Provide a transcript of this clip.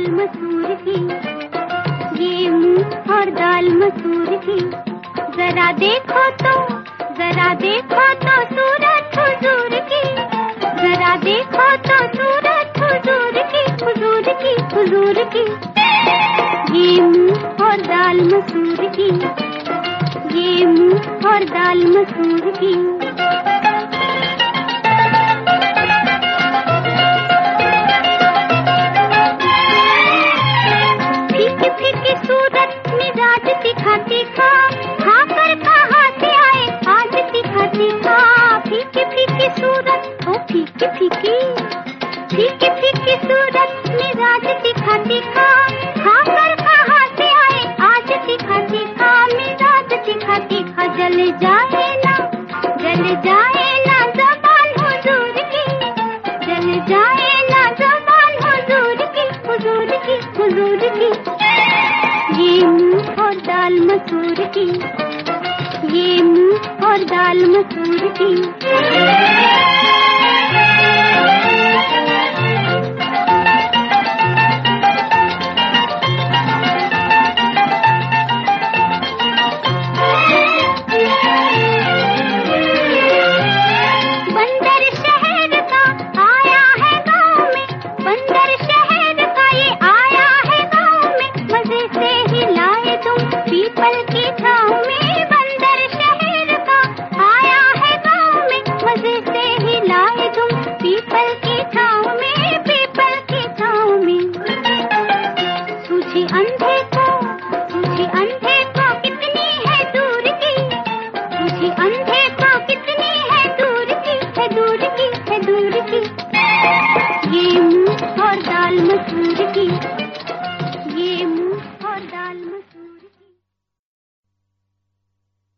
मसूर की, ये मूंग और दाल मसूर की। जरा देखो तो सूरत हुजूर की, जरा देखो तो सूरत हुजूर की, हुजूर की, हुजूर की। ये मूंग और दाल मसूर की, ये मूंग और दाल मसूर की। फीकी फीकी सूरत मिजाज तीखा तीखा, खाकर कहाँ से आए आज तीखा तीखा। फीकी फीकी सूरत, ओ फीकी फीकी, फीकी फीकी सूरत मिजाज तीखा तीखा, खाकर कहाँ से आए आज तीखा तीखा। मिजाज तीखा तीखा जल जाए ना ज़बान हुजूर की, जल जाए ना ज़बान हुजूर की, हुजूर की, हुजूर की। ये मूंग और दाल मसूर की, ये मूंग और दाल मसूर की। बंदर शहर का आया है गाँव में, बंदर शहर का ये आया है गाँव में। मजे से हिलाए तुम पीपल की छाँव में, बंदर शहर का आया है गाँव में। मजे से हिलाए तुम पीपल की छाँव में, पीपल की छाँव में। सूझी अंधे को कितनी है दूर की, सूझी अंधे को कितनी है दूर की, है दूर की, है दूर की। ये